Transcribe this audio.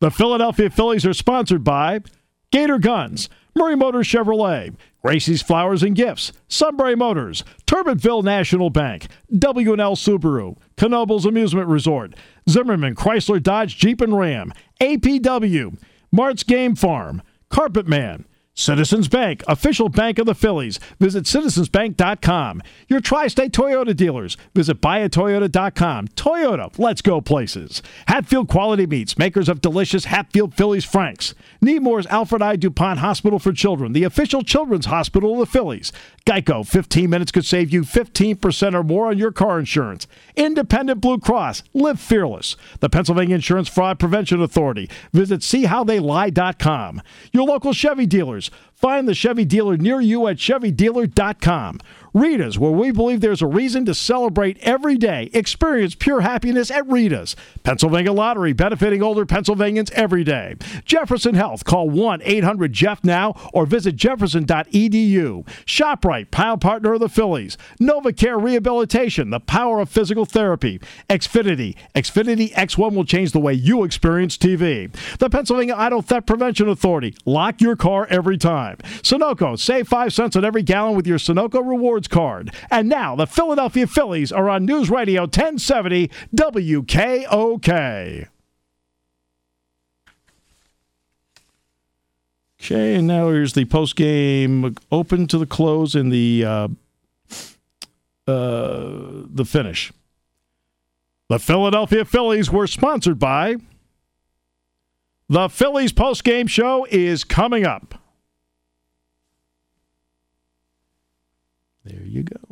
The Philadelphia Phillies are sponsored by Gator Guns, Murray Motors Chevrolet, Gracie's Flowers and Gifts, Sunbury Motors, Turbotville National Bank, W&L Subaru, Knoebels Amusement Resort, Zimmerman Chrysler Dodge Jeep and Ram, APW, Mart's Game Farm, Carpet Man, Citizens Bank, official bank of the Phillies. Visit citizensbank.com. Your Tri-State Toyota dealers. Visit buyatoyota.com. Toyota, let's go places. Hatfield Quality Meats, makers of delicious Hatfield Phillies Franks. Nemours Alfred I. DuPont Hospital for Children, the official children's hospital of the Phillies. Geico, 15 minutes could save you 15% or more on your car insurance. Independent Blue Cross, live fearless. The Pennsylvania Insurance Fraud Prevention Authority. Visit seehowtheylie.com. Your local Chevy dealers. Find the Chevy dealer near you at ChevyDealer.com. Rita's, where we believe there's a reason to celebrate every day. Experience pure happiness at Rita's. Pennsylvania Lottery, benefiting older Pennsylvanians every day. Jefferson Health, call 1-800-JEFF now or visit jefferson.edu. ShopRite, proud partner of the Phillies. NovaCare Rehabilitation, the power of physical therapy. Xfinity X1 will change the way you experience TV. The Pennsylvania Auto Theft Prevention Authority, lock your car every time. Sunoco, save 5 cents on every gallon with your Sunoco Rewards card. And now the Philadelphia Phillies are on News Radio 1070 WKOK. Okay, and now here's the post-game open to the close and the finish. The Philadelphia Phillies were sponsored by the Phillies post-game show is coming up. There you go.